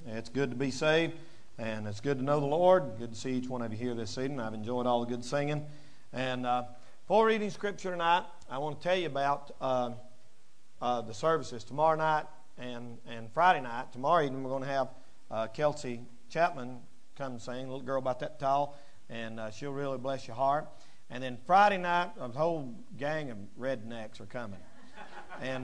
It's good to be saved, and it's good to know the Lord. Good to see each one of you here this evening. I've enjoyed all the good singing. And before reading Scripture tonight, I want to tell you about the services tomorrow night and Friday night. Tomorrow evening, we're going to have Kelsey Chapman come sing, a little girl about that tall, and she'll really bless your heart. And then Friday night, a whole gang of rednecks are coming. And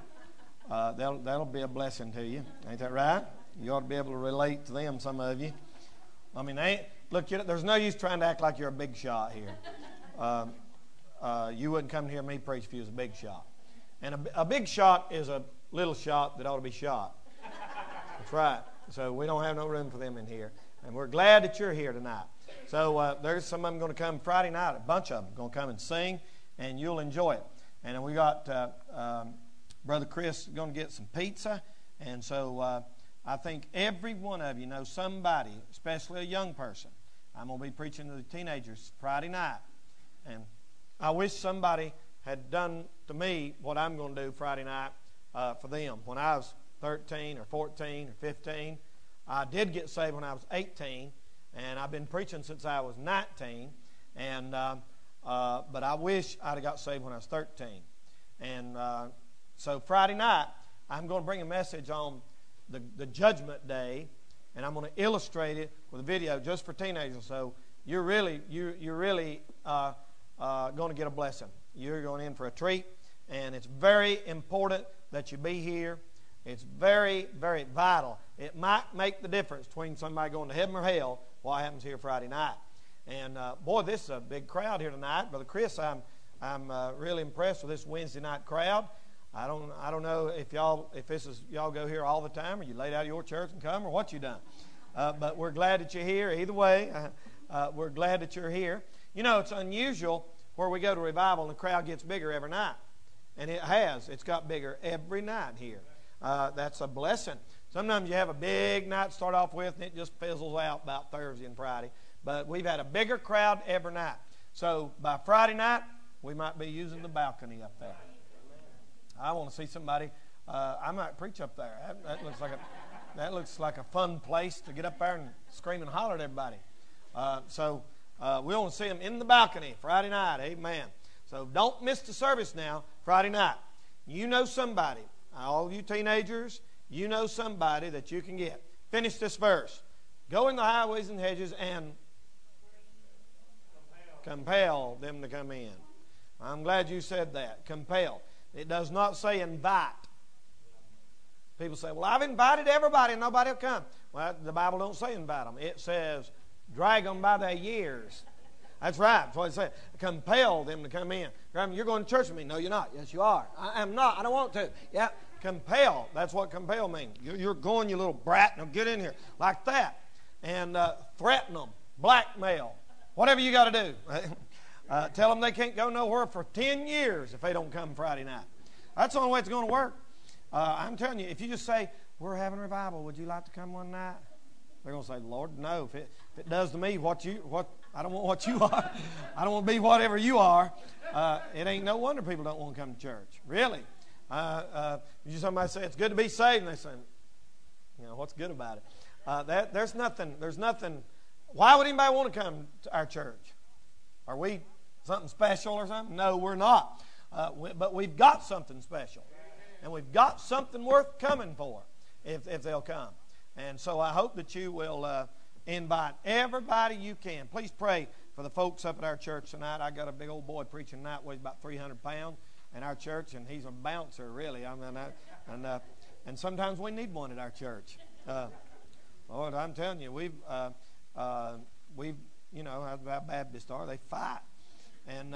that'll be a blessing to you. Ain't that right? You ought to be able to relate to them, some of you. I mean, there's no use trying to act like you're a big shot here. You wouldn't come to hear me preach if you was a big shot. And a big shot is a little shot that ought to be shot. That's right. So we don't have no room for them in here. And we're glad that you're here tonight. So there's some of them going to come Friday night, a bunch of them going to come and sing, and you'll enjoy it. And then we got Brother Chris going to get some pizza. And so I think every one of you knows somebody, especially a young person. I'm going to be preaching to the teenagers Friday night. And I wish somebody had done to me what I'm going to do Friday night for them. When I was 13 or 14 or 15, I did get saved when I was 18, and I've been preaching since I was 19. And but I wish I'd have got saved when I was 13. And so Friday night, I'm going to bring a message on the Judgment Day, and I'm going to illustrate it with a video just for teenagers. So you're really going to get a blessing. You're going in for a treat, and it's very important that you be here. It's very, very vital. It might make the difference between somebody going to heaven or hell, what happens here Friday night. And boy, this is a big crowd here tonight. Brother Chris, I'm really impressed with this Wednesday night crowd. I don't know if y'all go here all the time, or you laid out of your church and come, or what you done. But we're glad that you're here. Either way, we're glad that you're here. You know, it's unusual where we go to revival and the crowd gets bigger every night. And it has. It's got bigger every night here. That's a blessing. Sometimes you have a big night to start off with, and it just fizzles out about Thursday and Friday. But we've had a bigger crowd every night. So by Friday night, we might be using the balcony up there. I want to see somebody. I might preach up there. That looks like a fun place to get up there and scream and holler at everybody. So we want to see them in the balcony Friday night. Amen. So don't miss the service now Friday night. You know somebody. All of you teenagers, you know somebody that you can get. Finish this verse. Go in the highways and hedges and compel them to come in. I'm glad you said that. Compel. It does not say invite. People say, well, I've invited everybody and nobody will come. Well, the Bible don't say invite them. It says drag them by their ears. That's right. That's what it says. Compel them to come in. You're going to church with me. No, you're not. Yes, you are. I am not. I don't want to. Yeah. Compel. That's what compel means. You're going, you little brat. Now get in here. Like that. And threaten them. Blackmail. Whatever you got to do. Tell them they can't go nowhere for 10 years if they don't come Friday night. That's the only way it's going to work. I'm telling you, if you just say, we're having a revival, would you like to come one night? They're going to say, Lord, no. If it does to me I don't want what you are. I don't want to be whatever you are. It ain't no wonder people don't want to come to church. Really. Somebody say, it's good to be saved. And they say, what's good about it? There's nothing. Why would anybody want to come to our church? Are we something special or something? No, we're not. But we've got something special. And we've got something worth coming for if they'll come. And so I hope that you will invite everybody you can. Please pray for the folks up at our church tonight. I got a big old boy preaching tonight, weighs about 300 pounds in our church, and he's a bouncer, really. And sometimes we need one at our church. Lord, I'm telling you, we've how Baptists are. They fight. And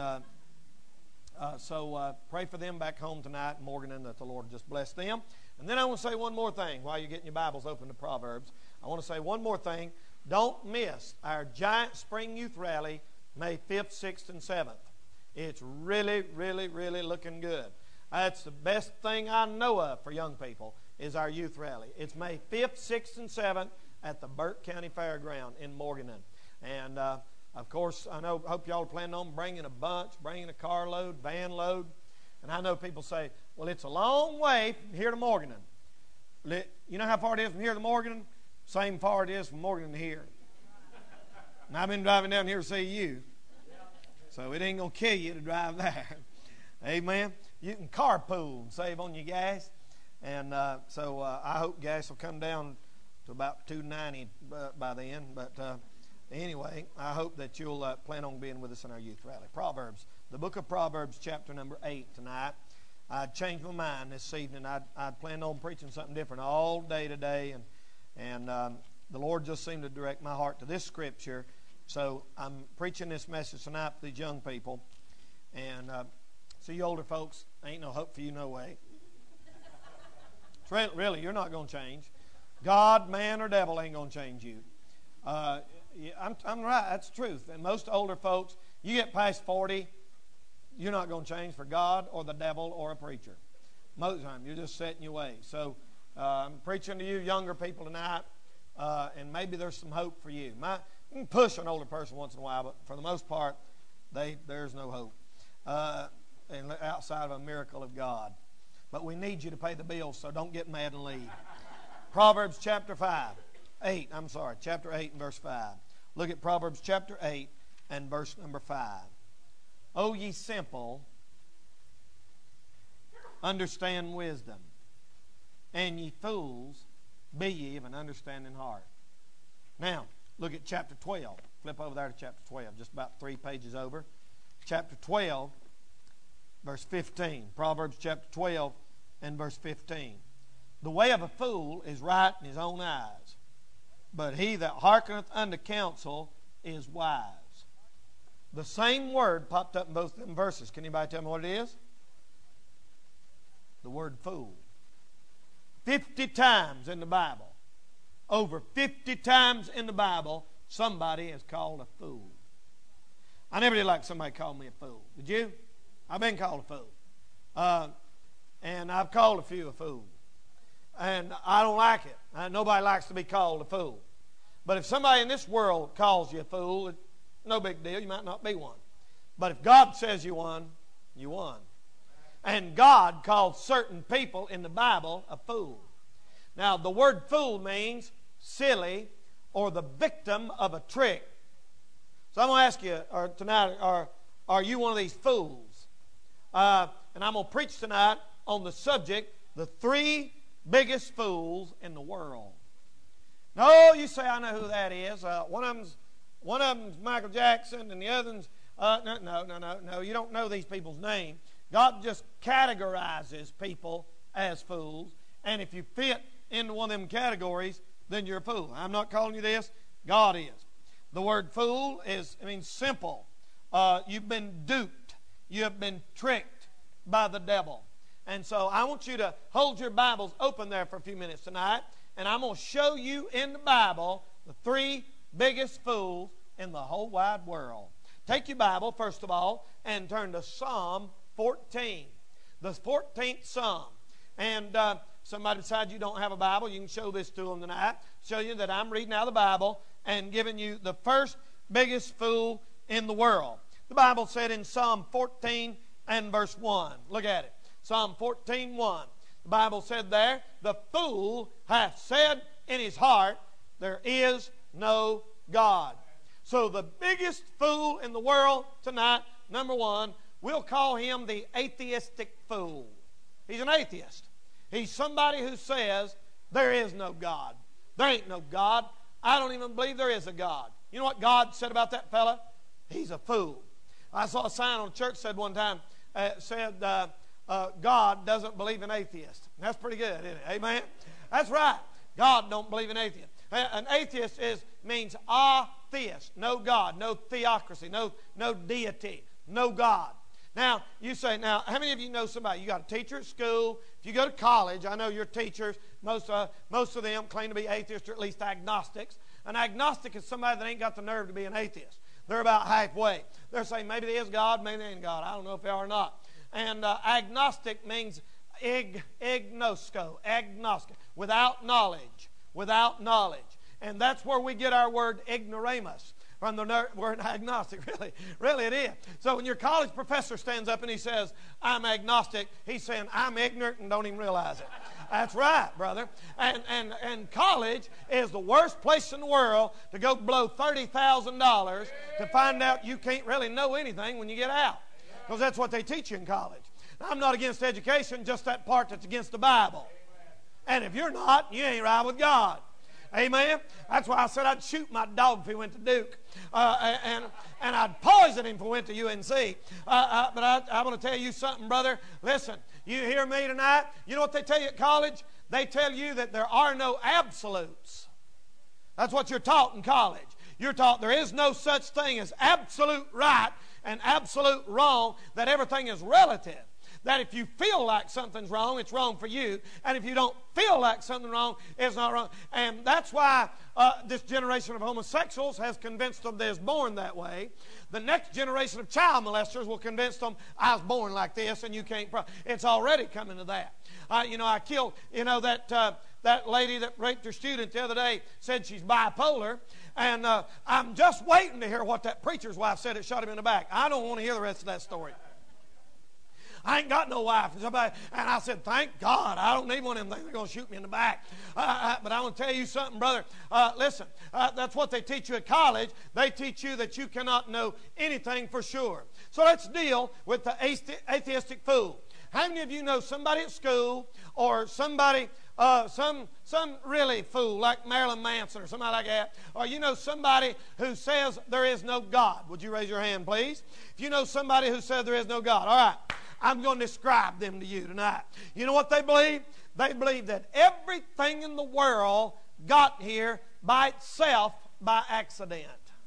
so pray for them back home tonight in Morgan, and that the Lord just bless them. And then I want to say one more thing while you're getting your Bibles open to Proverbs. I want to say one more thing. Don't miss our giant spring youth rally May 5th, 6th, and 7th. It's really, really, really looking good. That's the best thing I know of for young people is our youth rally. It's May 5th, 6th, and 7th at the Burke County Fairground in Morganton. And of course, hope y'all are planning on bringing a bunch, bringing a carload, van load. And I know people say, well, it's a long way from here to Morganton. You know how far it is from here to Morganton? Same far it is from Morgan to here. And I've been driving down here to see you. So it ain't going to kill you to drive there. Amen. You can carpool and save on your gas. And so I hope gas will come down to about $2.90 by then. But anyway, I hope that you'll plan on being with us in our youth rally. Proverbs, the book of Proverbs, chapter number 8 tonight. I'd changed my mind this evening. I'd planned on preaching something different all day today. And the Lord just seemed to direct my heart to this scripture. So I'm preaching this message tonight for these young people. And so you older folks, ain't no hope for you, no way. Really, you're not going to change. God, man, or devil ain't going to change you. I'm right. That's the truth. And most older folks, you get past 40, you're not going to change for God or the devil or a preacher. Most of the time, you're just set in your ways. So I'm preaching to you younger people tonight, and maybe there's some hope for you. You can push an older person once in a while, but for the most part, there's no hope and outside of a miracle of God. But we need you to pay the bills, so don't get mad and leave. Proverbs chapter 8 and verse 5. Look at Proverbs chapter 8 and verse number 5. O ye simple, understand wisdom, and ye fools, be ye of an understanding heart. Now, look at chapter 12. Flip over there to chapter 12, just about 3 pages over. Chapter 12, verse 15. Proverbs chapter 12 and verse 15. The way of a fool is right in his own eyes, but he that hearkeneth unto counsel is wise. The same word popped up in both of them verses. Can anybody tell me what it is? The word fool. 50 times in the Bible. Over 50 times in the Bible, somebody is called a fool. I never did like somebody call me a fool. Did you? I've been called a fool. And I've called a few a fool. And I don't like it. Nobody likes to be called a fool. But if somebody in this world calls you a fool, it's no big deal. You might not be one. But if God says you won, you won. And God called certain people in the Bible a fool. Now, the word fool means silly or the victim of a trick. So I'm going to ask you tonight, are you one of these fools? And I'm going to preach tonight on the subject, the 3 biggest fools in the world. No, you say, I know who that is. One of them's Michael Jackson, and the other's no. You don't know these people's name. God just categorizes people as fools, and if you fit into one of them categories, then you're a fool. I'm not calling you this. God is. The word fool means simple. You've been duped. You have been tricked by the devil. And so I want you to hold your Bibles open there for a few minutes tonight, and I'm going to show you in the Bible the 3 biggest fools in the whole wide world. Take your Bible, first of all, and turn to Psalm 14, the 14th Psalm. And somebody decides you don't have a Bible, you can show this to them tonight. Show you that I'm reading out of the Bible and giving you the first biggest fool in the world. The Bible said in Psalm 14 and verse 1. Look at it. Psalm 14:1. The Bible said there, the fool hath said in his heart, there is no God. So the biggest fool in the world tonight, number 1, we'll call him the atheistic fool. He's an atheist. He's somebody who says there is no God. There ain't no God. I don't even believe there is a God. You know what God said about that fella? He's a fool. I saw a sign on a church said one time, God doesn't believe in atheists. That's pretty good, isn't it? Amen? That's right. God don't believe in atheists. An atheist means atheist. No God, no theocracy, no deity, no God. Now, you say, how many of you know somebody? You got a teacher at school. If you go to college, I know your teachers, most of them claim to be atheists or at least agnostics. An agnostic is somebody that ain't got the nerve to be an atheist. They're about halfway. They're saying maybe there is God, maybe there ain't God. I don't know if they are or not. And agnostic means agnosko, without knowledge. And that's where we get our word ignoramus, from the word agnostic. Really it is. So when your college professor stands up and he says, I'm agnostic, he's saying, I'm ignorant and don't even realize it. That's right, brother. And college is the worst place in the world to go blow $30,000 to find out you can't really know anything when you get out. Because that's what they teach you in college. Now, I'm not against education, just that part that's against the Bible. And if you're not, you ain't right with God. Amen? That's why I said I'd shoot my dog if he went to Duke. And I'd poison him if he went to UNC. But I want to tell you something, brother. Listen, you hear me tonight? You know what they tell you at college? They tell you that there are no absolutes. That's what you're taught in college. You're taught there is no such thing as absolute right and absolute wrong, that everything is relative. That if you feel like something's wrong, it's wrong for you. And if you don't feel like something's wrong, it's not wrong. And that's why this generation of homosexuals has convinced them they was born that way. The next generation of child molesters will convince them, I was born like this and you can't. It's already coming to that. I killed, that lady that raped her student the other day said she's bipolar. And I'm just waiting to hear what that preacher's wife said that shot him in the back. I don't want to hear the rest of that story. I ain't got no wife. And I said, thank God, I don't need one of them things. They're going to shoot me in the back. But I want to tell you something, brother. Listen, that's what they teach you at college. They teach you that you cannot know anything for sure. So let's deal with the atheistic fool. How many of you know somebody at school or somebody, some really fool like Marilyn Manson or somebody like that, or you know somebody who says there is no God? Would you raise your hand, please? If you know somebody who says there is no God, all right. I'm going to describe them to you tonight. You know what they believe? They believe that everything in the world got here by itself by accident.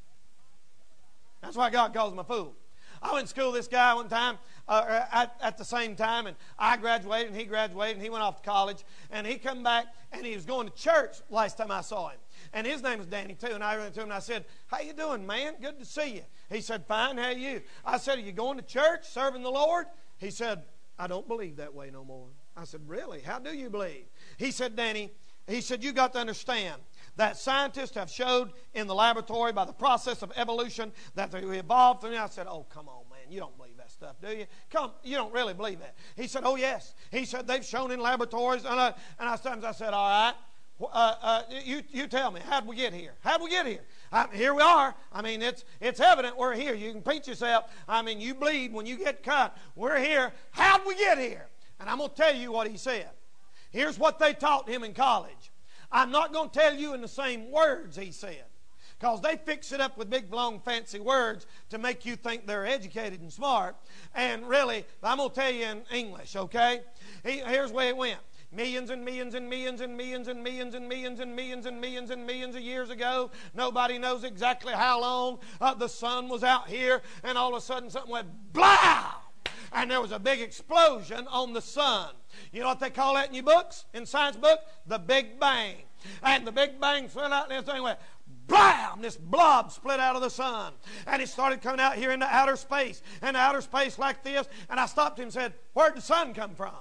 That's why God calls them a fool. I went to school with this guy one time at the same time, and I graduated and he graduated and he went off to college, and he come back and he was going to church last time I saw him. And his name was Danny too, and I ran to him and I said, how you doing, man? Good to see you. He said, fine, how are you? I said, are you going to church, serving the Lord? He said, I don't believe that way no more. I said, really? How do you believe? He said, Danny, he said, you got to understand that scientists have showed in the laboratory by the process of evolution that they evolved. And I said, oh, come on, man. You don't believe that stuff, do you? You don't really believe that. He said, oh, yes. He said, they've shown in laboratories. And I said, all right. You tell me, how'd we get here? How'd we get here? Here we are. I mean, it's evident we're here. You can preach yourself. I mean, you bleed when you get cut. We're here. How'd we get here? And I'm going to tell you what he said. Here's what they taught him in college. I'm not going to tell you in the same words he said, because they fix it up with big, long, fancy words to make you think they're educated and smart. And really, I'm going to tell you in English, okay? Here's the way it went. Millions and millions and millions and millions and millions and millions and millions and millions and millions of years ago. Nobody knows exactly how long the sun was out here, and all of a sudden something went blah! And there was a big explosion on the sun. You know what they call that in your books, in science book? The Big Bang. And the Big Bang split out, and this thing went blam! This blob split out of the sun. And it started coming out here into outer space. And outer space like this. And I stopped him and said, where'd the sun come from?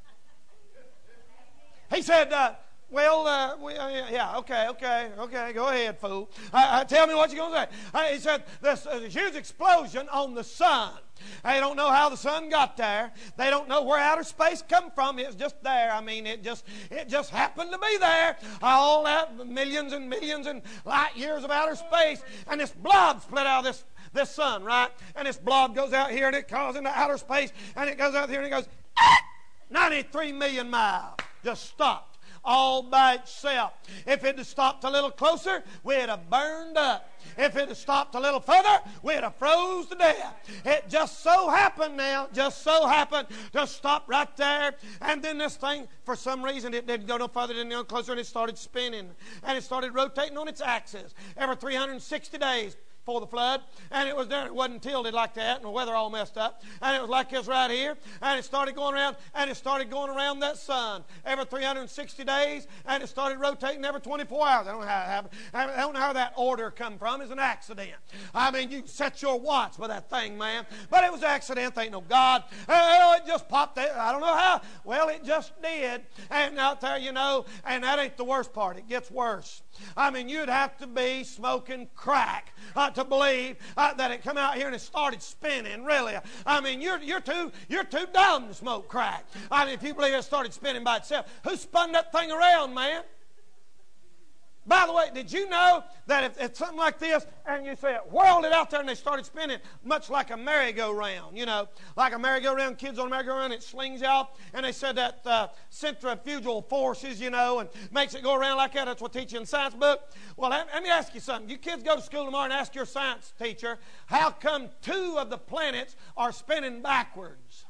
He said, yeah, okay, go ahead, fool. Tell me what you're going to say. He said, there's a huge explosion on the sun. They don't know how the sun got there. They don't know where outer space come from. It's just there. I mean, it just happened to be there. All that millions and millions and light years of outer space. And this blob split out of this sun, right? And this blob goes out here and it goes into outer space. And it goes out here and it goes 93 million miles. Just stopped all by itself. If it had stopped a little closer, we'd have burned up. If it had stopped a little further, we'd have froze to death. It just so happened to stop right there. And then this thing, for some reason, it didn't go no further, didn't go closer, and it started spinning. And it started rotating on its axis every 360 days. Before the flood, and it was there. It wasn't tilted like that, and the weather all messed up. And it was like this right here, and it started going around, and it started going around that sun every 360 days, and it started rotating every 24 hours. I don't know how it happened. I don't know how that order come from. It's an accident. I mean, you set your watch with that thing, man. But it was an accident. There ain't no God. It just popped there. I don't know how. Well, it just did. And out there, you know, and that ain't the worst part. It gets worse. I mean, you'd have to be smoking crack to to believe that it come out here and it started spinning, really. I mean, you're too dumb to smoke crack. I mean, if you believe it started spinning by itself, who spun that thing around, man? By the way, did you know that if it's something like this and you say it whirled it out there and they started spinning much like a merry-go-round, you know, like a merry-go-round, kids on a merry-go-round, it slings out, and they said that centrifugal forces, you know, and makes it go around like that. That's what they teach you in science book. Well, let me ask you something. You kids go to school tomorrow and ask your science teacher, how come 2 of the planets are spinning backwards?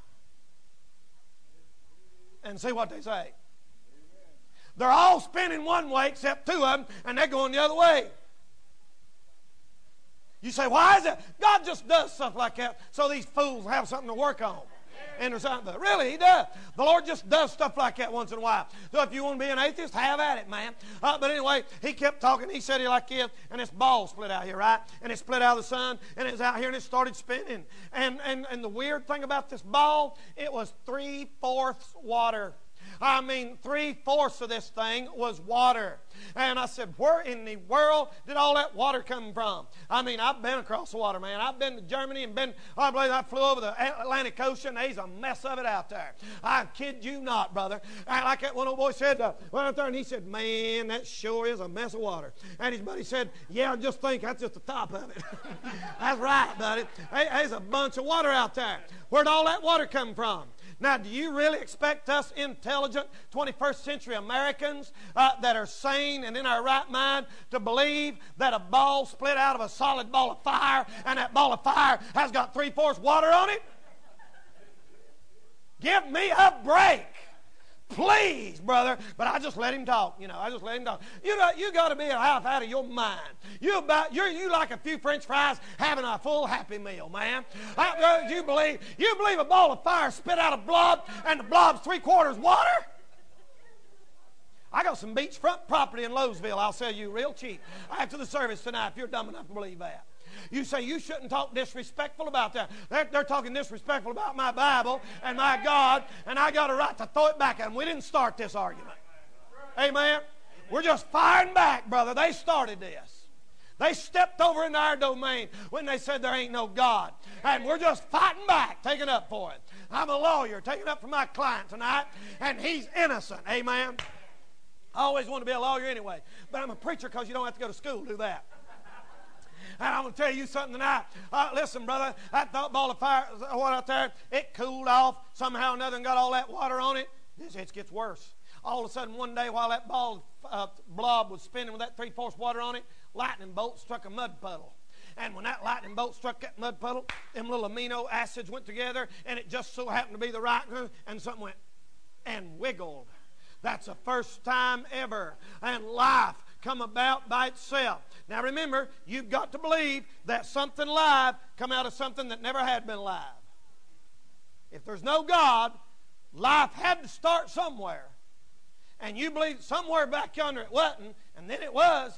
And see what they say. They're all spinning one way except 2 of them, and they're going the other way. You say, why is it? God just does stuff like that so these fools have something to work on. And there's something, but really, He does. The Lord just does stuff like that once in a while. So if you want to be an atheist, have at it, man. But anyway, He kept talking. He said it like this, and this ball split out here, right? And it split out of the sun, and it was out here, and it started spinning. And the weird thing about this ball, it was 3/4 water. I mean, 3/4 of this thing was water. And I said, where in the world did all that water come from? I mean, I've been across the water, man. I've been to Germany and I believe I flew over the Atlantic Ocean. There's a mess of it out there. I kid you not, brother. And like that one old boy said, went out there and he said, man, that sure is a mess of water. And his buddy said, yeah, just think, that's just the top of it. That's right, buddy. There's a bunch of water out there. Where'd all that water come from? Now, do you really expect us intelligent 21st century Americans that are sane and in our right mind to believe that a ball split out of a solid ball of fire and that ball of fire has got 3/4 water on it? Give me a break. Please, brother. But I just let him talk. You know, I just let him talk. You got to be half out of your mind. You like a few French fries having a full Happy Meal, man. You believe a ball of fire spit out a blob and the blob's 3/4 water? I got some beachfront property in Lowesville. I'll sell you real cheap after the service tonight if you're dumb enough to believe that. You say you shouldn't talk disrespectful about that. They're talking disrespectful about my Bible and my God, and I got a right to throw it back at them. We didn't start this argument. Amen? We're just firing back, brother. They started this. They stepped over into our domain when they said there ain't no God. And we're just fighting back, taking up for it. I'm a lawyer, taking up for my client tonight, and he's innocent. Amen? I always want to be a lawyer anyway, but I'm a preacher because you don't have to go to school to do that. And I'm going to tell you something tonight. Listen, brother, that ball of fire water out there, it cooled off somehow or another and got all that water on it. It gets worse. All of a sudden, one day while that blob was spinning with that 3/4 water on it, lightning bolt struck a mud puddle. And when that lightning bolt struck that mud puddle, them little amino acids went together, and it just so happened to be the right, and something went and wiggled. That's the first time ever. And life come about by itself. Now remember, you've got to believe that something live come out of something that never had been live. If there's no God, life had to start somewhere. And you believe somewhere back yonder it wasn't, and then it was.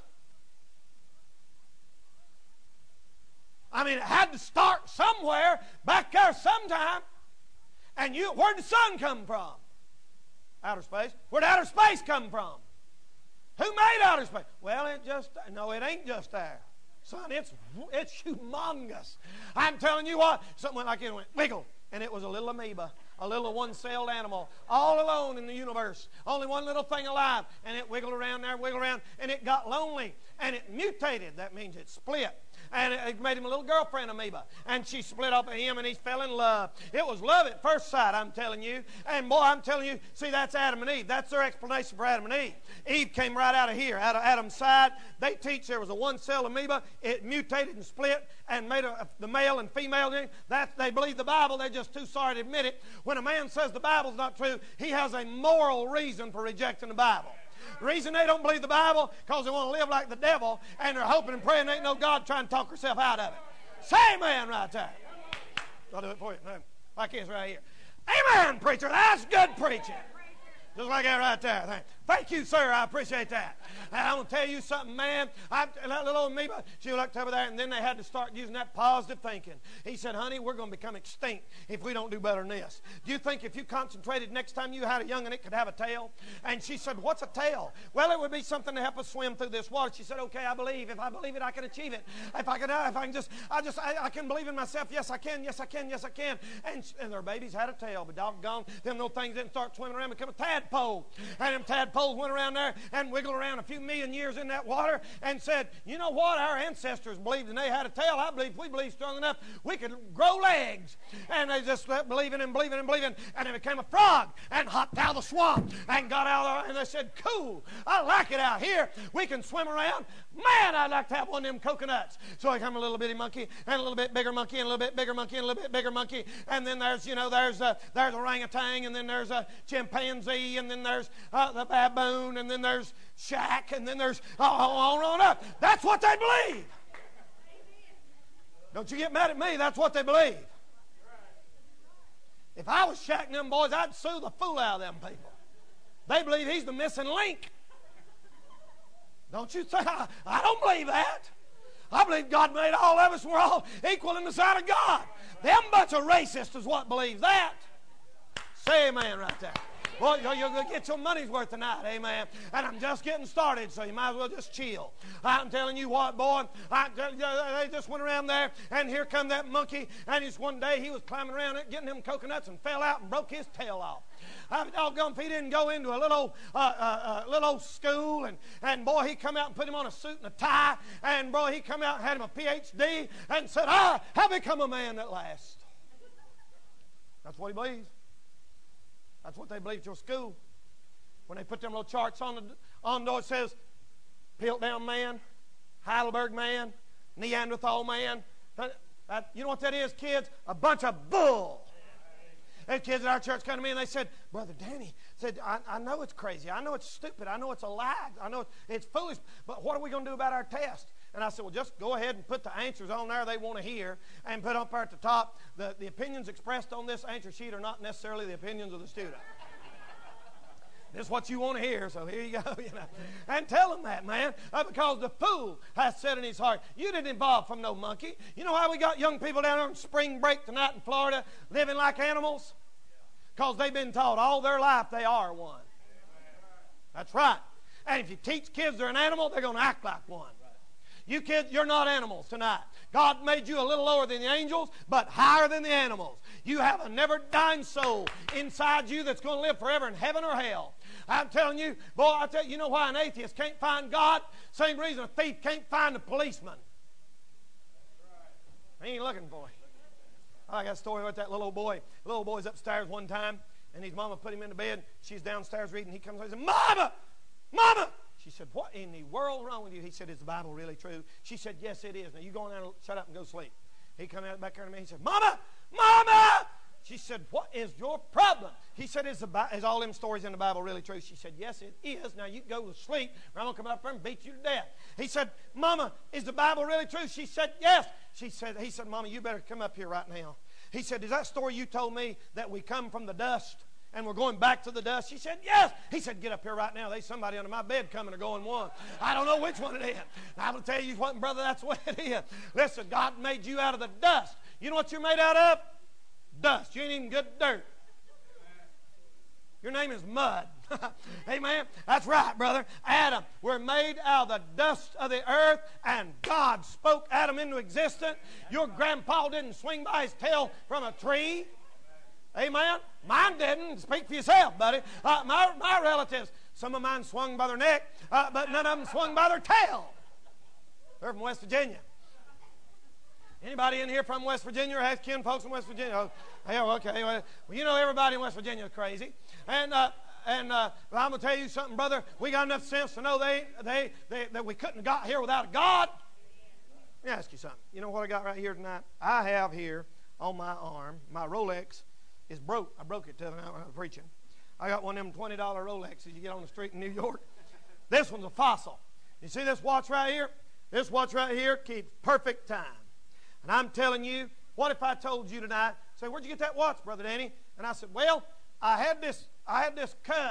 I mean, it had to start somewhere back there sometime. And where'd the sun come from? Outer space. Where'd outer space come from? Who made outer space? Well, it ain't just there. Son, it's humongous. I'm telling you what, something went like it went wiggle, and it was a little amoeba, a little one-celled animal, all alone in the universe. Only one little thing alive, and it wiggled around there, and it got lonely, and it mutated. That means it split. And it made him a little girlfriend amoeba. And she split up with him, and he fell in love. It was love at first sight, I'm telling you. And boy, I'm telling you, see, that's Adam and Eve. That's their explanation for Adam and Eve. Eve came right out of here, out of Adam's side. They teach there was a one-cell amoeba. It mutated and split and made the male and female. They believe the Bible. They're just too sorry to admit it. When a man says the Bible's not true, he has a moral reason for rejecting the Bible. The reason they don't believe the Bible because they want to live like the devil, and they're hoping and praying there ain't no God trying to talk herself out of it. Say amen right there. I'll do it for you. Like this right here. Amen, preacher. That's good preaching. Just like that right there. Thank you, sir. I appreciate that. And I'm going to tell you something, man. That little old amoeba, she looked over there, and then they had to start using that positive thinking. He said, honey, we're going to become extinct if we don't do better than this. Do you think if you concentrated next time you had a young and it could have a tail? And she said, what's a tail? Well, it would be something to help us swim through this water. She said, okay, I believe. If I believe it, I can achieve it. If I can believe in myself. Yes, I can. Yes, I can. Yes, I can. And their babies had a tail, but doggone, them little things didn't start swimming around and become a tadpole. And them tadpoles went around there and wiggled around a few million years in that water and said, you know what? Our ancestors believed and they had a tail. I believe if we believe strong enough, we could grow legs. And they just kept believing and believing and believing. And it became a frog and hopped out of the swamp and got out there. And they said, cool, I like it out here. We can swim around. Man, I'd like to have one of them coconuts. So I come a little bitty monkey and a little bit bigger monkey and a little bit bigger monkey and a little bit bigger monkey. And then there's orangutan, and then there's a chimpanzee, and then there's the baboon, and then there's Shaq, and then there's on up. That's what they believe. Don't you get mad at me. That's what they believe. If I was Shaq and them boys, I'd sue the fool out of them people. They believe he's the missing link. Don't you say, I don't believe that. I believe God made all of us and we're all equal in the sight of God. Them bunch of racists is what believes that. Say amen right there. Well, you're going to get your money's worth tonight, amen. And I'm just getting started, so you might as well just chill. I'm telling you what, boy, they just went around there, and here come that monkey, and one day he was climbing around it, getting them coconuts, and fell out and broke his tail off. Doggone if he didn't go into a little old school, and boy, he come out and put him on a suit and a tie, and boy, he come out and had him a PhD, and said, I have become a man that lasts. That's what he believes. That's what they believe at your school. When they put them little charts on the door, it says, Piltdown man, Heidelberg man, Neanderthal man. You know what that is, kids? A bunch of bull. And kids at our church come to me and they said, Brother Danny, said, I know it's crazy. I know it's stupid. I know it's a lie. I know it's foolish. But what are we going to do about our test? And I said, well, just go ahead and put the answers on there they want to hear and put up there at the top. The opinions expressed on this answer sheet are not necessarily the opinions of the student. This is what you want to hear, so here you go. And tell them that, man, because the fool has said in his heart, you didn't evolve from no monkey. You know how we got young people down there on spring break tonight in Florida living like animals? Because they've been taught all their life they are one. That's right. And if you teach kids they're an animal, they're going to act like one. You kids, you're not animals tonight. God made you a little lower than the angels, but higher than the animals. You have a never-dying soul inside you that's going to live forever in heaven or hell. I'm telling you, boy, I tell you, you know why an atheist can't find God? Same reason a thief can't find a policeman. He ain't looking for him. I got a story about that little old boy. The little boy's upstairs one time, and his mama put him into bed. She's downstairs reading. He comes over and says, Mama! Mama! She said, what in the world wrong with you? He said, is the Bible really true? She said, yes, it is. Now, you go on there and shut up and go sleep. He come out back there to me. He said, Mama! Mama! She said, what is your problem? He said, is all them stories in the Bible really true? She said, yes, it is. Now, you go to sleep, or I'm going to come up there and beat you to death. He said, Mama, is the Bible really true? She said, yes. He said, Mama, you better come up here right now. He said, is that story you told me that we come from the dust and we're going back to the dust? She said, yes. He said, get up here right now. There's somebody under my bed coming or going one. I don't know which one it is. I will tell you what, brother, that's what it is. Listen, God made you out of the dust. You know what you're made out of? Dust. You ain't even good dirt. Your name is mud. Amen. That's right, brother. Adam, we're made out of the dust of the earth, and God spoke Adam into existence. Your grandpa didn't swing by his tail from a tree. Amen. Mine didn't. Speak for yourself, buddy. My relatives, some of mine swung by their neck, but none of them swung by their tail. They're from West Virginia. Anybody in here from West Virginia or has kin folks in West Virginia? Oh, yeah, okay. Well, you know everybody in West Virginia is crazy. And I'm going to tell you something, brother. We got enough sense to know that we couldn't have got here without a God. Let me ask you something. You know what I got right here tonight? I have here on my arm, my Rolex is broke. I broke it the other night when I was preaching. I got one of them $20 Rolexes you get on the street in New York. This one's a fossil. You see this watch right here? This watch right here keeps perfect time. And I'm telling you, what if I told you tonight, say, where'd you get that watch, Brother Danny? And I said, well, I had this cup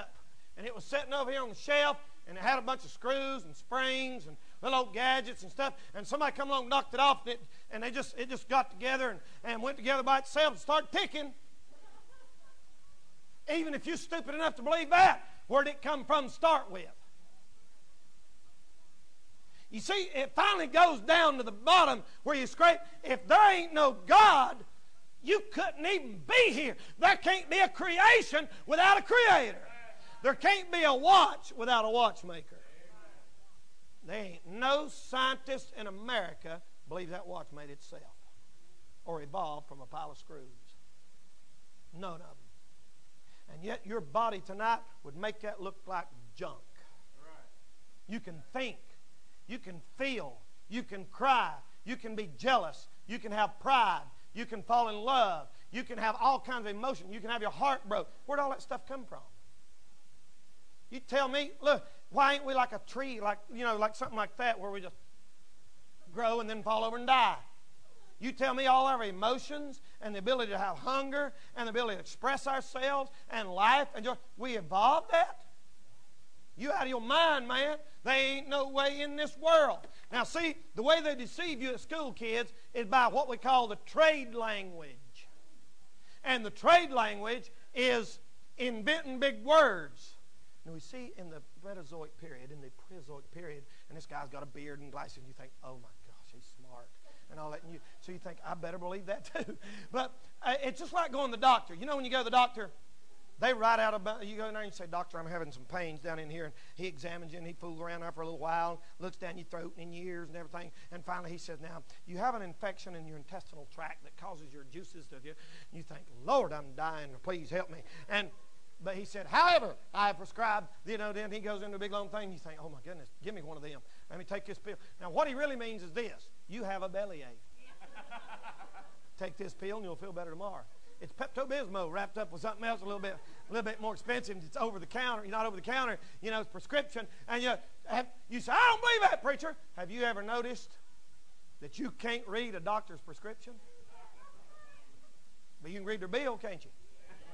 And it was sitting over here on the shelf, and it had a bunch of screws and springs and little old gadgets and stuff. And somebody come along and knocked it off, and it just got together and went together by itself and started ticking. Even if you're stupid enough to believe that, where did it come from to start with? You see, it finally goes down to the bottom where you scrape. If there ain't no God, you couldn't even be here. There can't be a creation without a creator. There can't be a watch without a watchmaker. There ain't no scientist in America believes that watch made itself or evolved from a pile of screws. None of them. And yet your body tonight would make that look like junk. You can think. You can feel. You can cry. You can be jealous. You can have pride. You can fall in love. You can have all kinds of emotion. You can have your heart broke. Where'd all that stuff come from? You tell me, look, why ain't we like a tree, like something like that, where we just grow and then fall over and die? You tell me all our emotions and the ability to have hunger and the ability to express ourselves and life and joy, we evolved that? You out of your mind, man. There ain't no way in this world. Now see, the way they deceive you at school, kids, is by what we call the trade language. And the trade language is inventing big words. Now we see in the Proterozoic period, and this guy's got a beard and glasses, and you think, oh my gosh, he's smart. And all that. So you think, I better believe that too. But it's just like going to the doctor. You know when you go to the doctor, they write out about, you go in there and you say, doctor, I'm having some pains down in here. And he examines you and he fools around there for a little while, looks down your throat and in your ears and everything. And finally he says, now, you have an infection in your intestinal tract that causes your juices to, you think, Lord, I'm dying. Please help me. But he said, however, I have prescribed, then he goes into a big long thing. And you think, oh my goodness, give me one of them. Let me take this pill. Now what he really means is this. You have a bellyache. Take this pill and you'll feel better tomorrow. It's Pepto-Bismol wrapped up with something else a little bit more expensive. It's over the counter. You're not over the counter. It's prescription. And you say, I don't believe that, preacher. Have you ever noticed that you can't read a doctor's prescription? But you can read their bill, can't you?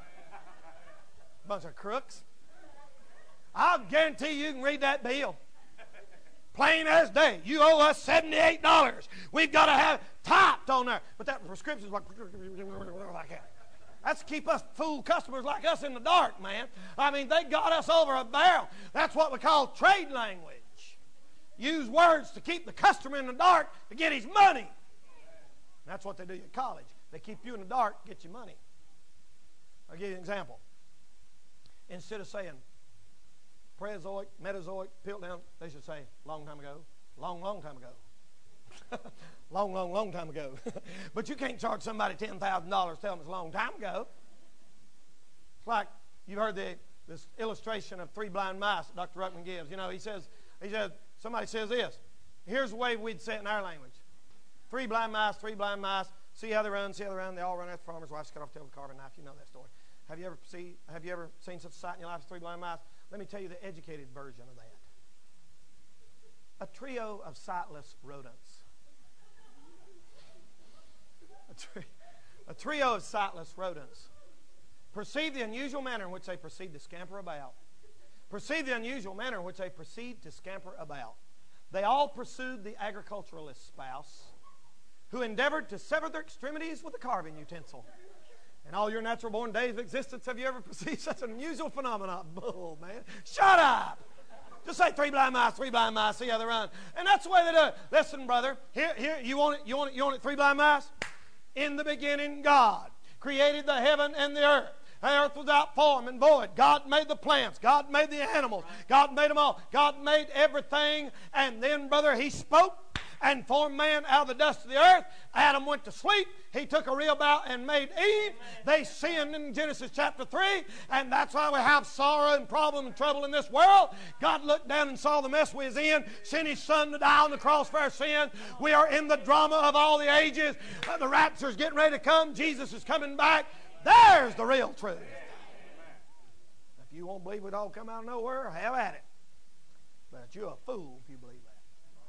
Bunch of crooks. I'll guarantee you can read that bill. Plain as day. You owe us $78. We've got to have typed on there. But that prescription's like that. That's to keep us fool customers like us in the dark, man. I mean, they got us over a barrel. That's what we call trade language. Use words to keep the customer in the dark to get his money. That's what they do at college. They keep you in the dark to get you money. I'll give you an example. Instead of saying Proterozoic, Mesozoic, Piltdown, they should say long time ago, long time ago. long time ago. But you can't charge somebody $10,000 tell them it's a long time ago. It's like you've heard this illustration of three blind mice that Dr. Ruckman gives. He says, somebody says this. Here's the way we'd say it in our language. Three blind mice, see how they run, they all run after the farmer's wife's cut off the tail with a carving knife. You know that story. Have you ever seen such a sight in your life as three blind mice? Let me tell you the educated version of that. A trio of sightless rodents. A trio of sightless rodents. Perceive the unusual manner in which they proceed to scamper about. Perceive the unusual manner in which they proceed to scamper about. They all pursued the agriculturalist spouse, who endeavored to sever their extremities with a carving utensil. In all your natural-born days of existence, have you ever perceived such an unusual phenomenon? Bull, man. Shut up! Just say three blind mice, see how they run. And that's the way they do it. Listen, brother, here, you want it, three blind mice? In the beginning, God created the heaven and the earth. The earth was without form and void. God made the plants. God made the animals. God made them all. God made everything. And then, brother, He spoke and formed man out of the dust of the earth. Adam went to sleep. He took a real bow and made Eve. They sinned in Genesis chapter 3, and that's why we have sorrow and problem and trouble in this world. God looked down and saw the mess we was in, sent His Son to die on the cross for our sin. We are in the drama of all the ages. The rapture is getting ready to come. Jesus is coming back. There's the real truth. If you won't believe it all come out of nowhere, have at it. But you're a fool if you believe that.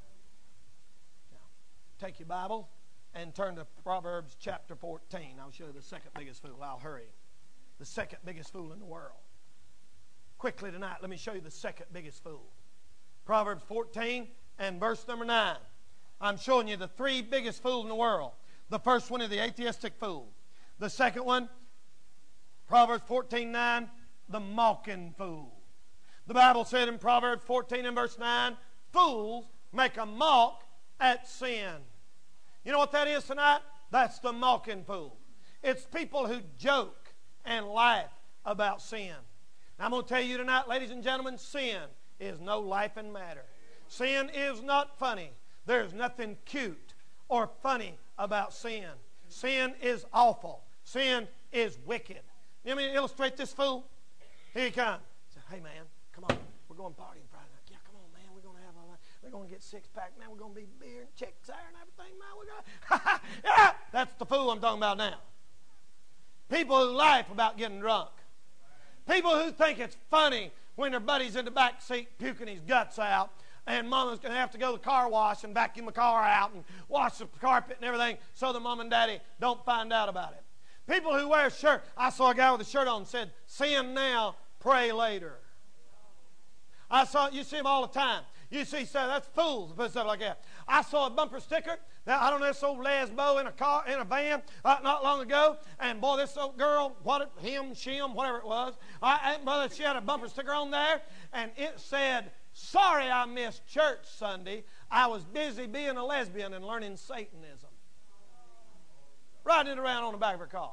Now, take your Bible and turn to Proverbs chapter 14. I'll show you the second biggest fool. I'll hurry. The second biggest fool in the world. quickly tonight, let me show you the second biggest fool. Proverbs 14 and verse number 9. I'm showing you the three biggest fools in the world. The first one is the atheistic fool. The second one, Proverbs 14:9, the mocking fool. The Bible said in Proverbs 14 and verse 9, fools make a mock at sin. You know what that is tonight? That's the mocking fool. It's people who joke and laugh about sin. Now, I'm going to tell you tonight, ladies and gentlemen, sin is no laughing matter. Sin is not funny. There's nothing cute or funny about sin. Sin is awful. Sin is wicked. You want me to illustrate this fool? Here he comes. Say, hey man, come on. We're going partying Friday night. Yeah, come on, man. We're going to get six-pack. Man, we're going to be beer and chicks there and everything. Man, we're going to... Yeah, that's the fool I'm talking about now. People who laugh about getting drunk. People who think it's funny when their buddy's in the back seat puking his guts out, and mama's going to have to go to the car wash and vacuum the car out and wash the carpet and everything so the mom and daddy don't find out about it. People who wear a shirt. I saw a guy with a shirt on that said, sin now, pray later. You see them all the time. You see, so that's fools put stuff like that. I saw a bumper sticker. Now, I don't know, this old lesbo in a van not long ago, and boy, this old girl, shim, whatever it was, brother, she had a bumper sticker on there, and it said, sorry I missed church Sunday. I was busy being a lesbian and learning Satanism. Riding it around on the back of her car.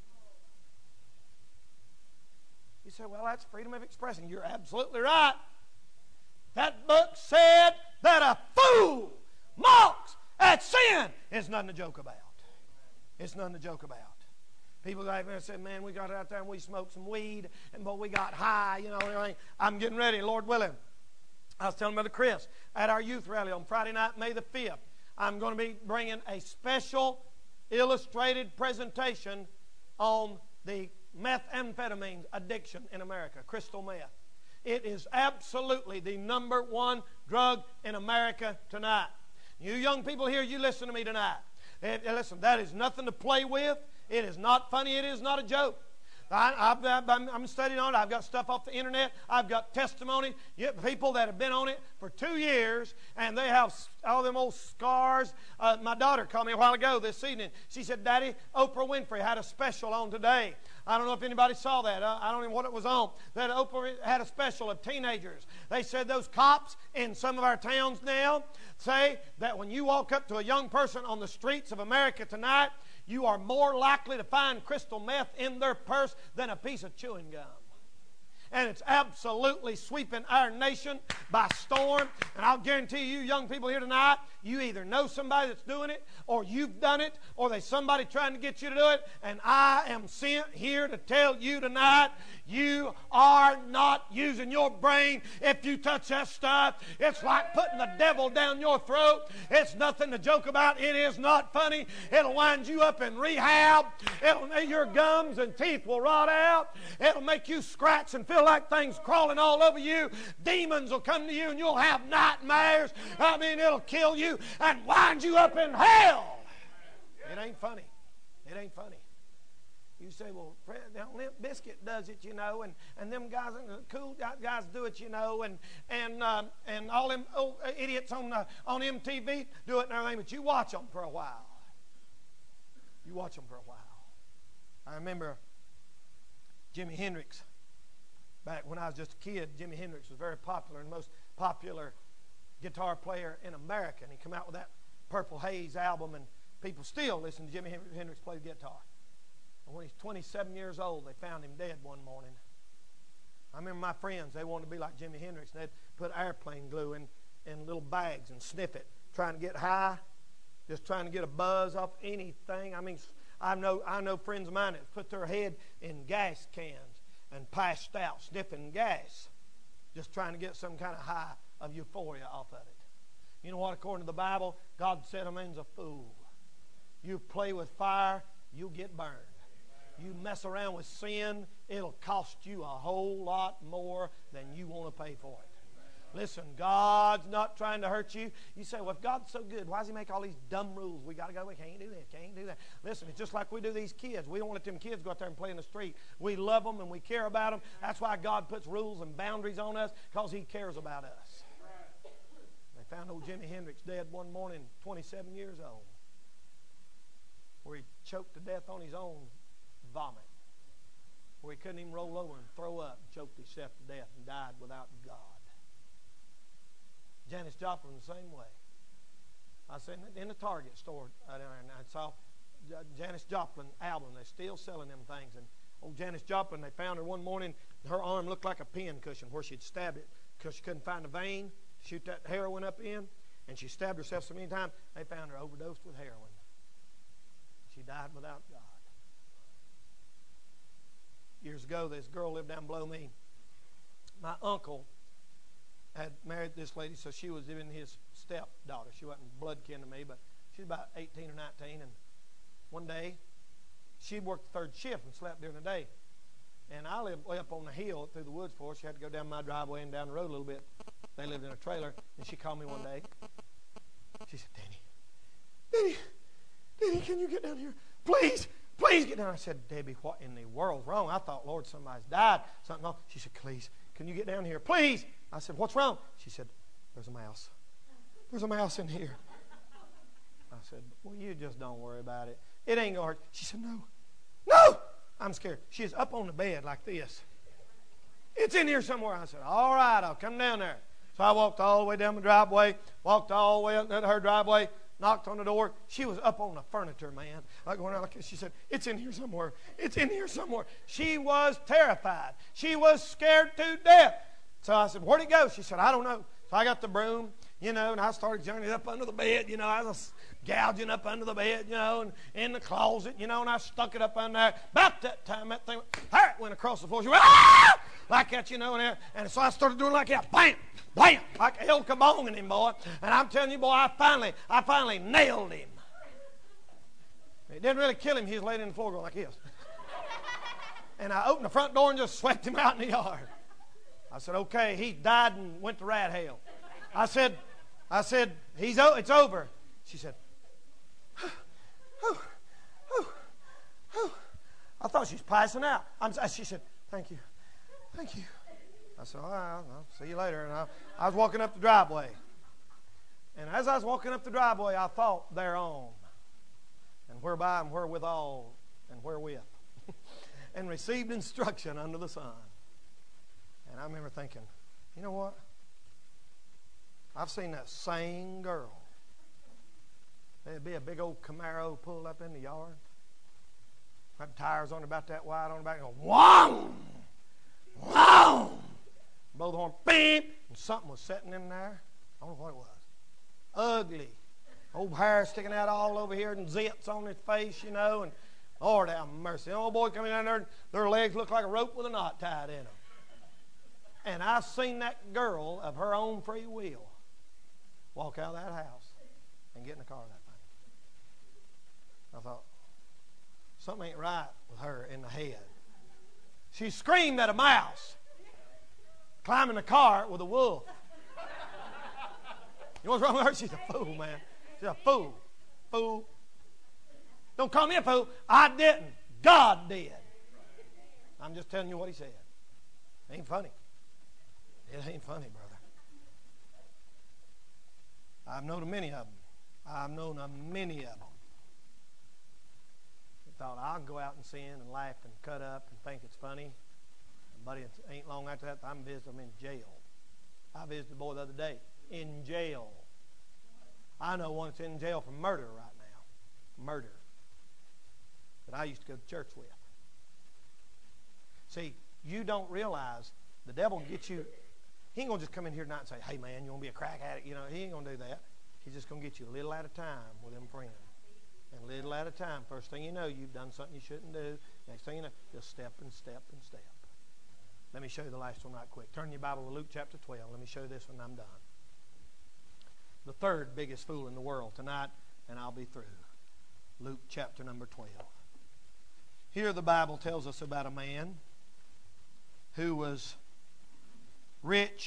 You say, well, that's freedom of expression. You're absolutely right. That book said that a fool mocks at sin. It's nothing to joke about. It's nothing to joke about. People got there and said, man, we got out there and we smoked some weed, and boy, we got high, you know, and everything. I'm getting ready, Lord willing. I was telling Brother Chris at our youth rally on Friday night, May the 5th, I'm going to be bringing a special illustrated presentation on the methamphetamine addiction in America, crystal meth. It is absolutely the number one drug in America tonight. You young people here, you listen to me tonight. Listen, that is nothing to play with. It is not funny. It is not a joke. I'm studying on it. I've got stuff off the internet. I've got testimony. People that have been on it for 2 years, and they have all them old scars. My daughter called me a while ago this evening. She said, Daddy, Oprah Winfrey had a special on today. I don't know if anybody saw that. I don't even know what it was on. That Oprah had a special of teenagers. They said those cops in some of our towns now say that when you walk up to a young person on the streets of America tonight, you are more likely to find crystal meth in their purse than a piece of chewing gum. And it's absolutely sweeping our nation by storm. And I'll guarantee you young people here tonight, you either know somebody that's doing it, or you've done it, or there's somebody trying to get you to do it. And I am sent here to tell you tonight, you are not using your brain if you touch that stuff. It's like putting the devil down your throat. It's nothing to joke about. It is not funny. It'll wind you up in rehab. Your gums and teeth will rot out. It'll make you scratch and feel like things crawling all over you. Demons will come to you and you'll have nightmares. I mean, it'll kill you and wind you up in hell. It ain't funny. It ain't funny. You say, well, Limp Bizkit does it, you know, and them guys, cool guys do it, you know, and all them old idiots on MTV do it and everything, but you watch them for a while. You watch them for a while. I remember Jimi Hendrix. Back when I was just a kid, Jimi Hendrix was very popular and most popular guitar player in America. And he came out with that Purple Haze album, and people still listen to Jimi Hendrix play the guitar. And when he's 27 years old, they found him dead one morning. I remember my friends, they wanted to be like Jimi Hendrix, and they'd put airplane glue in little bags and sniff it, trying to get high, just trying to get a buzz off anything. I mean, I know friends of mine that put their head in gas cans and passed out, sniffing gas, just trying to get some kind of high of euphoria off of it. You know what? According to the Bible, God said a man's a fool. You play with fire, you'll get burned. You mess around with sin, it'll cost you a whole lot more than you want to pay for it. Listen, God's not trying to hurt you. You say, well, if God's so good, why does He make all these dumb rules? We got to go, we can't do that, can't do that. Listen, it's just like we do these kids. We don't let them kids go out there and play in the street. We love them and we care about them. That's why God puts rules and boundaries on us, because He cares about us. They found old Jimi Hendrix dead one morning, 27 years old, where he choked to death on his own vomit, where he couldn't even roll over and throw up, and choked himself to death and died without God. Janis Joplin the same way. I was in the Target store and I saw Janis Joplin album. They're still selling them things. And old Janis Joplin, they found her one morning. Her arm looked like a pin cushion where she'd stabbed it because she couldn't find a vein to shoot that heroin up in. And she stabbed herself so many times, they found her overdosed with heroin. She died without God. Years ago, this girl lived down below me. My uncle had married this lady, so she was even his stepdaughter. She wasn't blood kin to me, but she was about 18 or 19. And one day, she worked the third shift and slept during the day. And I lived way up on the hill through the woods for her. She had to go down my driveway and down the road a little bit. They lived in a trailer. And she called me one day. She said, Danny, can you get down here? Please get down. I said, Debbie, what in the world's wrong? I thought, Lord, somebody's died. Something wrong. She said, please, can you get down here? Please. I said, what's wrong? She said, there's a mouse. There's a mouse in here. I said, well, you just don't worry about it. It ain't going to hurt. She said, no. I'm scared. She's up on the bed like this. It's in here somewhere. I said, all right, I'll come down there. So I walked all the way down the driveway, walked all the way up to her driveway, knocked on the door. She was up on the furniture, man. Like going out like this. She said, it's in here somewhere. It's in here somewhere. She was terrified. She was scared to death. So I said, where'd it go? She said, I don't know. So I got the broom, and I started journeying up under the bed. I was gouging up under the bed, and in the closet, and I stuck it up under there. About that time, that thing, there it went across the floor. She went, ah! Like that, and so I started doing like that, bam, bam, like El Kabong in him, boy. And I'm telling you, boy, I finally nailed him. It didn't really kill him. He was laying in the floor going like this. And I opened the front door and just swept him out in the yard. I said, okay, he died and went to rat hell. I said, it's over. She said, I thought she was passing out. She said, thank you. I said, all right, I'll see you later. And I was walking up the driveway. And as I was walking up the driveway, I thought thereon, and whereby and wherewithal and wherewith, and received instruction under the sun. And I remember thinking, you know what? I've seen that same girl. There'd be a big old Camaro pulled up in the yard. Had tires on it about that wide on the back. And go, wham! Wham! Blow the horn, beep! And something was sitting in there. I don't know what it was. Ugly. Old hair sticking out all over here and zits on his face, and Lord have mercy. The old boy coming down there, their legs look like a rope with a knot tied in them. And I seen that girl of her own free will walk out of that house and get in the car of that thing. I thought, something ain't right with her in the head. She screamed at a mouse climbing the car with a wolf. You know what's wrong with her? She's a fool, man. She's a fool. Fool. Don't call me a fool. I didn't. God did. I'm just telling you what He said. It ain't funny. It ain't funny, brother. I've known many of them. Thought I'll go out and sin and laugh and cut up and think it's funny. But it ain't long after that I'm visiting them in jail. I visited a boy the other day in jail. I know one that's in jail for murder right now. Murder. That I used to go to church with. See, you don't realize the devil can get you. He ain't going to just come in here tonight and say, hey, man, you want to be a crack addict? He ain't going to do that. He's just going to get you a little at a time with them friends. And little at a time. First thing you know, you've done something you shouldn't do. Next thing you know, just step and step and step. Let me show you the last one right quick. Turn your Bible to Luke chapter 12. Let me show you this one and I'm done. The third biggest fool in the world tonight, and I'll be through. Luke chapter number 12. Here the Bible tells us about a man who was rich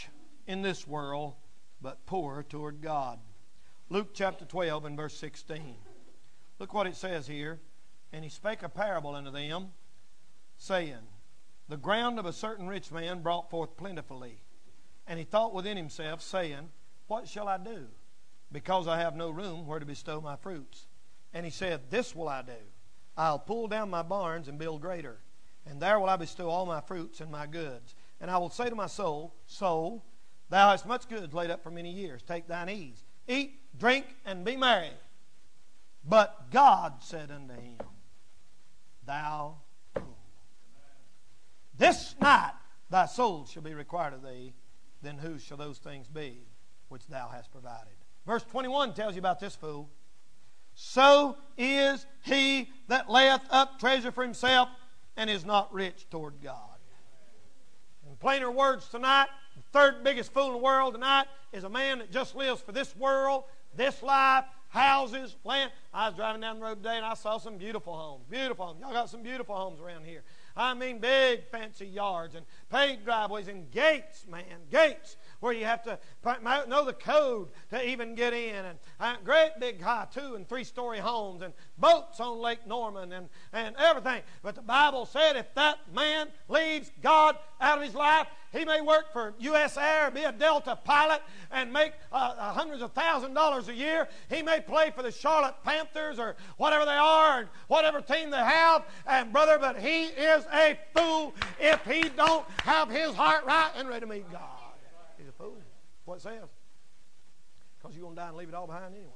in this world, but poor toward God. Luke chapter 12 and verse 16. Look what it says here. And he spake a parable unto them, saying, The ground of a certain rich man brought forth plentifully. And he thought within himself, saying, What shall I do? Because I have no room where to bestow my fruits. And he said, This will I do. I'll pull down my barns and build greater. And there will I bestow all my fruits and my goods. And I will say to my soul, Soul, thou hast much goods laid up for many years. Take thine ease. Eat, drink, and be merry. But God said unto him, Thou fool, this night thy soul shall be required of thee. Then whose shall those things be which thou hast provided? Verse 21 tells you about this fool. So is he that layeth up treasure for himself and is not rich toward God. In plainer words tonight, the third biggest fool in the world tonight is a man that just lives for this world, this life, houses, land. I was driving down the road today and I saw some beautiful homes. Beautiful homes. Y'all got some beautiful homes around here. I mean big fancy yards and paved driveways and gates, man. Gates where you have to know the code to even get in. And great big high 2- and 3-story homes and boats on Lake Norman and everything. But the Bible said if that man leaves God out of his life, he may work for U.S. Air, be a Delta pilot, and make hundreds of $1,000s a year. He may play for the Charlotte Panthers or whatever they are and whatever team they have. And brother, but he is a fool if he don't have his heart right and ready to meet God. He's a fool. That's what it says. Because you're going to die and leave it all behind anyway.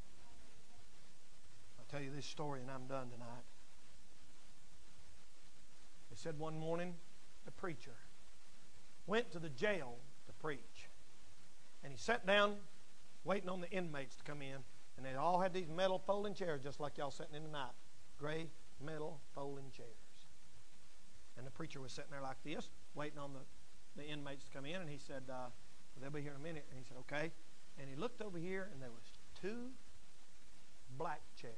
I'll tell you this story and I'm done tonight. They said one morning, the preacher went to the jail to preach. And he sat down waiting on the inmates to come in. And they all had these metal folding chairs just like y'all sitting in tonight. Gray metal folding chairs. And the preacher was sitting there like this, waiting on the inmates to come in. And he said, they'll be here in a minute. And he said, okay. And he looked over here and there was 2 black chairs.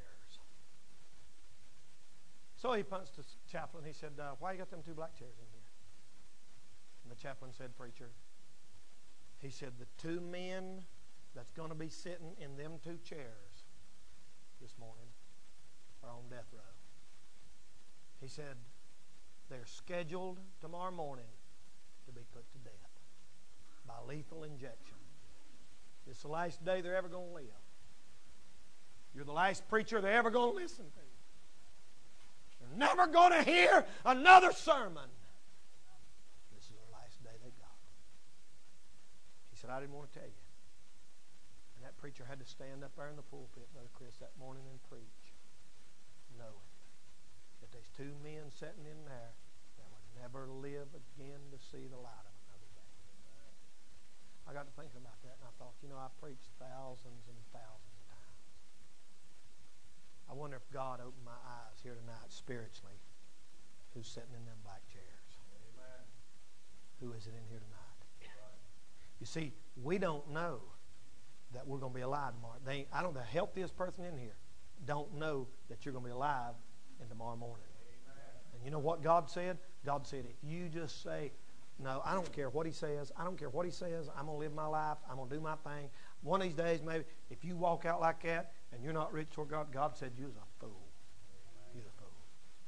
So he punched the chaplain. He said, why you got them 2 black chairs in here? And the chaplain said, preacher, he said, the 2 men that's going to be sitting in them 2 chairs this morning are on death row. He said, they're scheduled tomorrow morning to be put to death by lethal injection. It's the last day they're ever going to live. You're the last preacher they're ever going to listen to. They're never going to hear another sermon. This is the last day they got. He said, I didn't want to tell you. And that preacher had to stand up there in the pulpit, Brother Chris, that morning and preach, knowing that there's 2 men sitting in there that would never live again to see the light of another day. I got to thinking about that, and I thought, I've preached thousands and thousands of times. I wonder if God opened my eyes here tonight spiritually. Who's sitting in them black chairs? Amen. Who is it in here tonight? Right. You see, we don't know that we're going to be alive tomorrow. I don't know, the healthiest person in here don't know that you're going to be alive in tomorrow morning. Amen. And you know what God said? God said, if you just say, no, I don't care what he says. I don't care what he says. I'm going to live my life. I'm going to do my thing. One of these days, maybe, if you walk out like that and you're not rich toward God, God said you was a fool. You're a fool.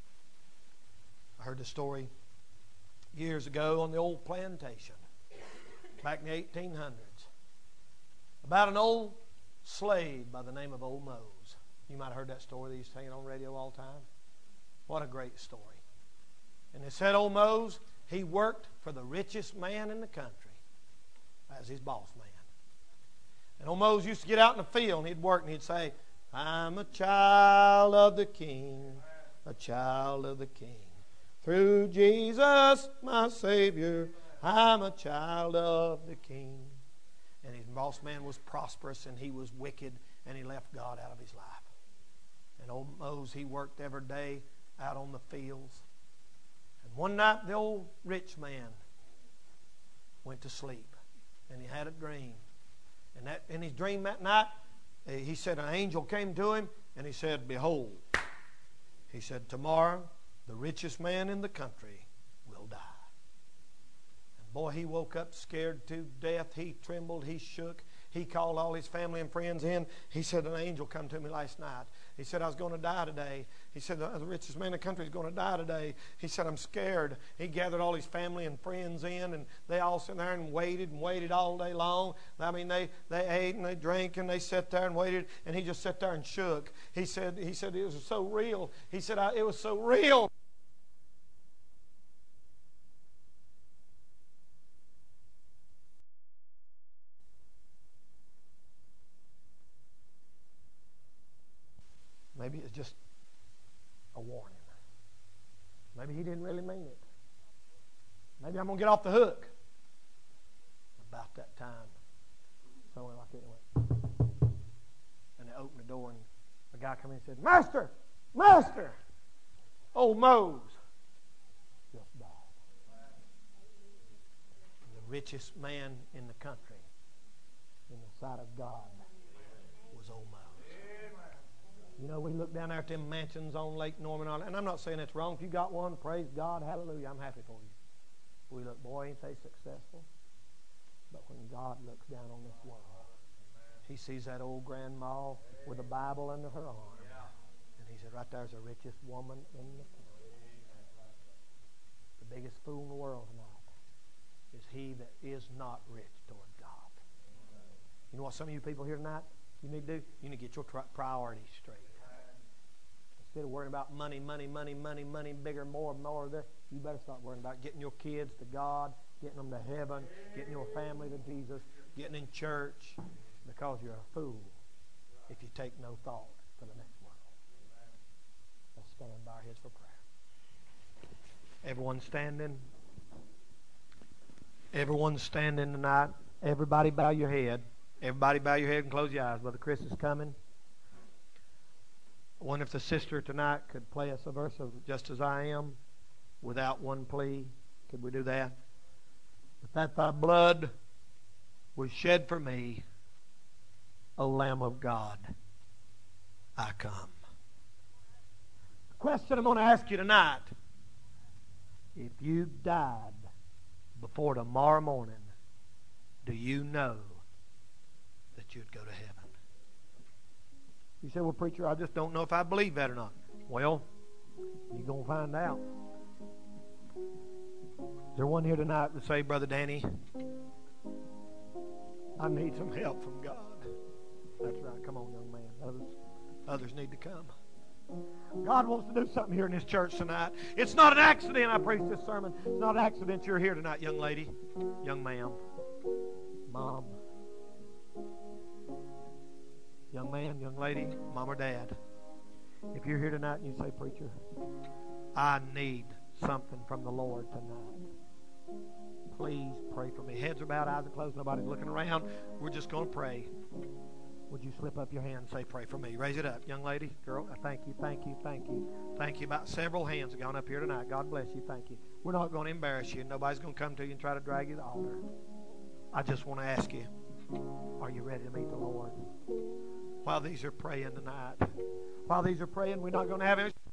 I heard the story years ago on the old plantation back in the 1800s about an old slave by the name of Old Mose. You might have heard that story. They used to sing it on radio all the time. What a great story. And they said Old Mose, he worked for the richest man in the country as his boss man. And Old Mose used to get out in the field and he'd work and he'd say, I'm a child of the King, a child of the King. Through Jesus, my Savior, I'm a child of the King. And his boss man was prosperous and he was wicked and he left God out of his life. And Old Mose, he worked every day out on the fields. And one night the old rich man went to sleep and he had a dream. And in his dream that night, he said an angel came to him and he said, behold, he said, tomorrow the richest man in the country will die. And Boy, he woke up scared to death. He trembled. He shook. He called all his family and friends in. He said, an angel come to me last night. He said, I was going to die today. He said, the richest man in the country is going to die today. He said, I'm scared. He gathered all his family and friends in, and they all sat there and waited all day long. I mean, they ate and they drank and they sat there and waited, and he just sat there and shook. He said it was so real. He said, it was so real. Maybe it's just a warning. Maybe he didn't really mean it. Maybe I'm going to get off the hook. About that time, somewhere like it went. And they opened the door, and a guy came in and said, Master! Master! Old Mose just died. The richest man in the country, in the sight of God, was old Mose. You know, we look down there at them mansions on Lake Norman, and I'm not saying it's wrong. If you got one, praise God, hallelujah, I'm happy for you. We look, boy, ain't they successful? But when God looks down on this world, he sees that old grandma with a Bible under her arm. And he said, right there's the richest woman in the country. The biggest fool in the world tonight is he that is not rich toward God. You know what some of you people here tonight you need to do? You need to get your priorities straight. Instead of worrying about money, bigger, more there, you better start worrying about getting your kids to God, getting them to heaven, getting your family to Jesus, getting in church, because you're a fool if you take no thought for the next world. Let's stand and bow our heads for prayer. Everyone standing. Everyone standing tonight. Everybody bow your head. Everybody bow your head and close your eyes. Brother Chris is coming. I wonder if the sister tonight could play us a verse of Just As I Am without one plea. Could we do that? But that thy blood was shed for me, O Lamb of God, I come. The question I'm going to ask you tonight, if you died before tomorrow morning, do you know that you'd go to heaven? You say, well, preacher, I just don't know if I believe that or not. Well, you're going to find out. Is there one here tonight that say, Brother Danny, I need some help from God? That's right. Come on, young man. Others need to come. God wants to do something here in this church tonight. It's not an accident I preached this sermon. It's not an accident you're here tonight, young lady, young ma'am, mom, young man, young lady, mom or dad. If you're here tonight and you say, preacher, I need something from the Lord tonight, please pray for me. Heads are bowed, eyes are closed, nobody's looking around. We're just going to pray. Would you slip up your hand and say, pray for me? Raise it up. Young lady, girl, thank you. Thank you. About several hands have gone up here tonight. God bless you. Thank you. We're not going to embarrass you. Nobody's going to come to you and try to drag you to the altar. I just want to ask you, are you ready to meet the Lord? While these are praying tonight, while these are praying, we're not going to have any...